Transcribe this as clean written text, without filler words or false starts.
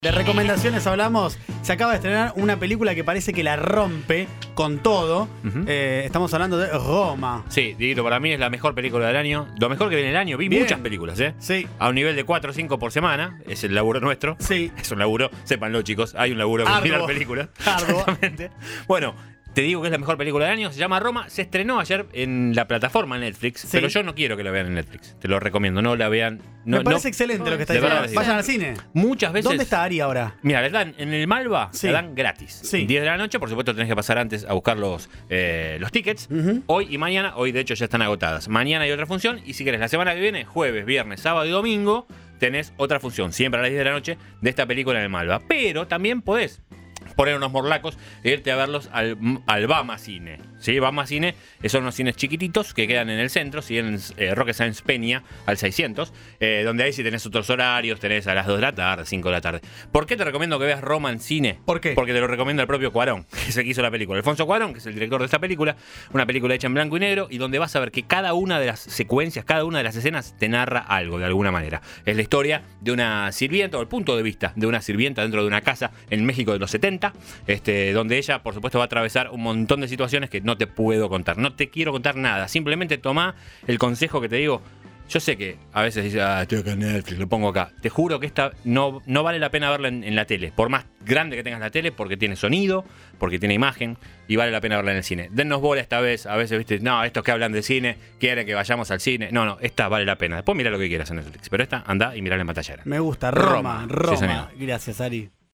De recomendaciones hablamos, se acaba de estrenar una película que parece que la rompe con todo. Estamos hablando de Roma. Sí, Dieguito, para mí es la mejor película del año. Lo mejor que viene el año. Vi Bien. muchas películas, ¿eh? Sí. A un nivel de 4 o 5 por semana. Es el laburo nuestro. Sí. Es un laburo, sépanlo, chicos. Hay un laburo con Arduo. mirar películas. Arduo. Exactamente. Bueno, te digo que es la mejor película del año. Se llama Roma. Se estrenó ayer en la plataforma Netflix. Sí. Pero yo no quiero que la vean en Netflix. Te lo recomiendo. No la vean. Me parece excelente lo que está de diciendo. verdad, Vayan al cine. Muchas veces. ¿Dónde está Ari ahora? Mira, les dan en el Malva, Sí. la dan gratis. Sí. 10 de la noche, por supuesto tenés que pasar antes a buscar los tickets. Hoy y mañana, hoy de hecho ya están agotadas. Mañana hay otra función y si querés la semana que viene, jueves, viernes, sábado y domingo, tenés otra función, siempre a las 10 de la noche, de esta película en el Malva. Pero también podés poner unos morlacos e irte a verlos al Bama Cine. ¿Sí? Bama Cine son unos cines chiquititos que quedan en el centro, ¿sí? En Roque Sáenz Peña, al 600, donde ahí sí tenés otros horarios, tenés a las 2 de la tarde, 5 de la tarde. ¿Por qué te recomiendo que veas Roma en cine? ¿Por qué? Porque te lo recomienda el propio Cuarón, que es el que hizo la película. Alfonso Cuarón, que es el director de esta película, una película hecha en blanco y negro, y donde vas a ver que cada una de las secuencias, cada una de las escenas te narra algo, de alguna manera. Es la historia de una sirvienta, o el punto de vista de una sirvienta dentro de una casa en México de los 70, donde ella, por supuesto, va a atravesar un montón de situaciones que no te puedo contar. No te quiero contar nada. Simplemente toma el consejo que te digo. Yo sé que a veces dices, estoy acá en Netflix, lo pongo acá. Te juro que esta no vale la pena verla en la tele. Por más grande que tengas la tele, porque tiene sonido, porque tiene imagen, y vale la pena verla en el cine. Dennos bola esta vez. A veces, viste, no, estos que hablan de cine quieren que vayamos al cine. No, esta vale la pena. Después mira lo que quieras en Netflix. Pero esta, anda y mirala en pantalla. Me gusta. Roma. Sí, señor. Gracias, Ari.